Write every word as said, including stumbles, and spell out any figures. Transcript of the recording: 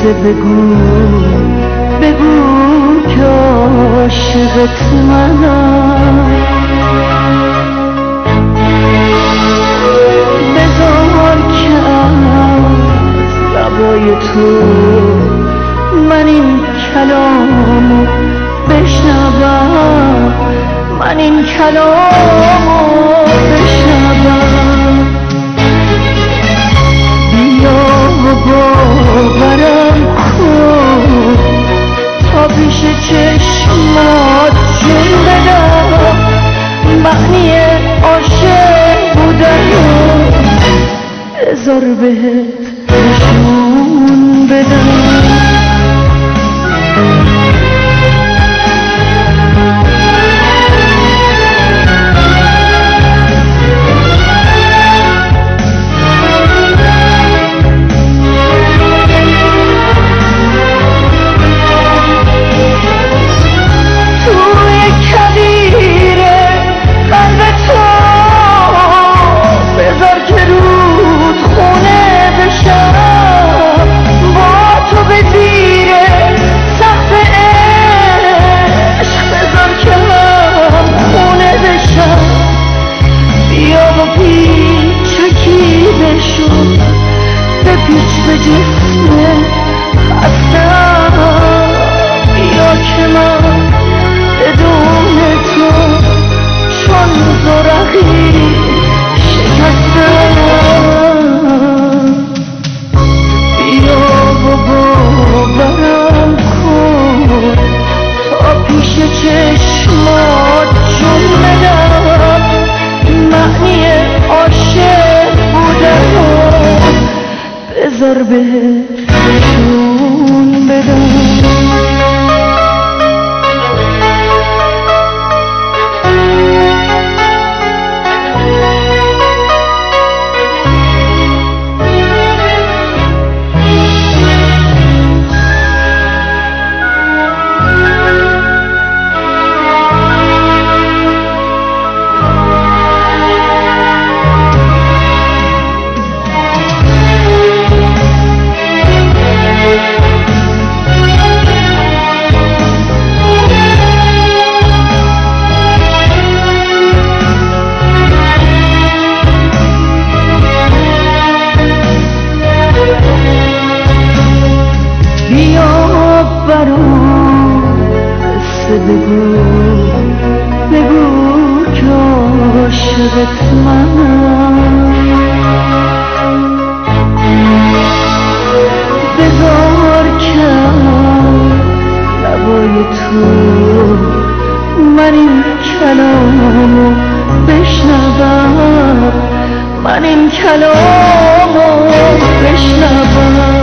قصه بگو بگو که عاشقت منم، بذار که از لبای تو من این کلامو بشنوم، من این کلامو بشنوم. بیا و باورم کن تا پیش چشمات جون بدم، معنی عاشق بودن بذار بهت نشون بدم. بپیچ به جسم خستم، بیا که من بدون تو چون زرقی شکستم. بیا و باورم کن تا پیش چشمات جون بدم، معنی عاشق بودن بذار بهت نشون بدم. برام قصه بگو بگو که عاشقت منم، بذار که لبای تو من این کلامو بشنوم، من این کلامو بشنوم.